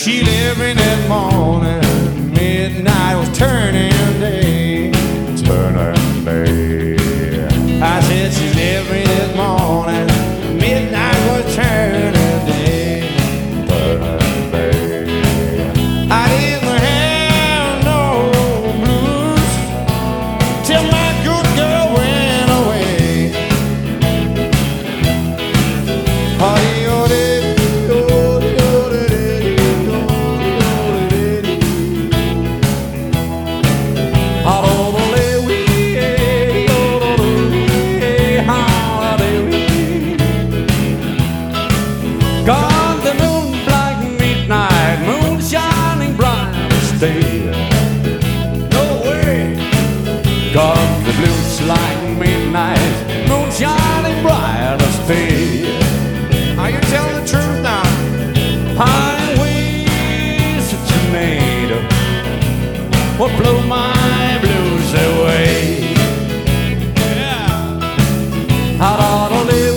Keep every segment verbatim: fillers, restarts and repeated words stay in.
She left me that morning, midnight was turning day. Turning day. I said she left me that morning, midnight was turning day. Turning day. I didn't have no blues till my good girl went away. Honey, gone the moon black midnight, moon shining bright as day. no way. Gone the blues like midnight, moon shining bright as day. Are you telling the truth now? Pine winds a tornado, what blow my blues away. Yeah. How do they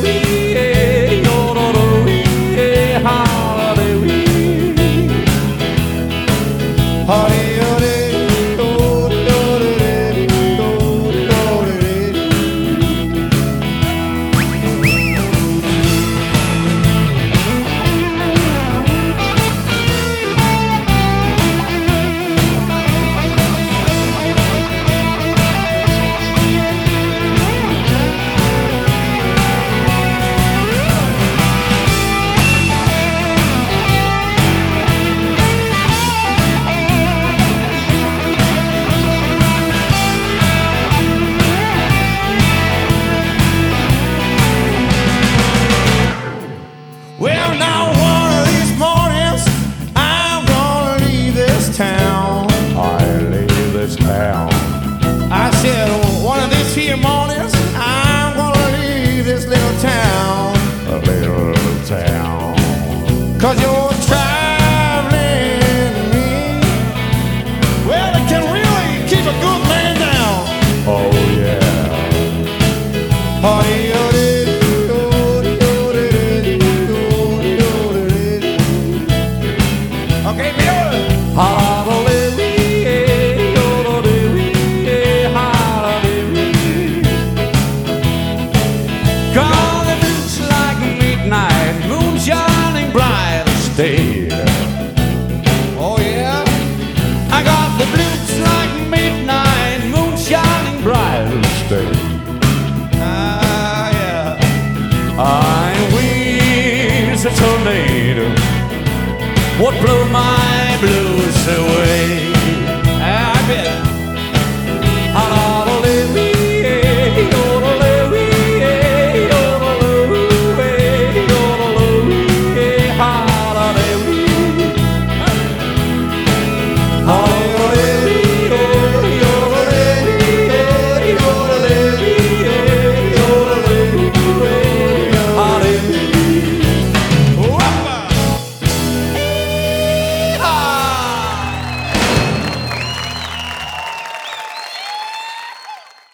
Well, now one of these mornings I'm gonna leave this town. I leave this town. I said one of these here mornings I'm gonna leave this little town. A little town. Cause you're traveling me. Well, it can really keep a good man down. Oh yeah. Honey, okay, Bill. gone the blues like midnight, moon shining bright as day. Oh yeah. I got the blues like midnight, moon shining bright as day. Ah yeah. I winds a tornado, what blew my blues away. I bet.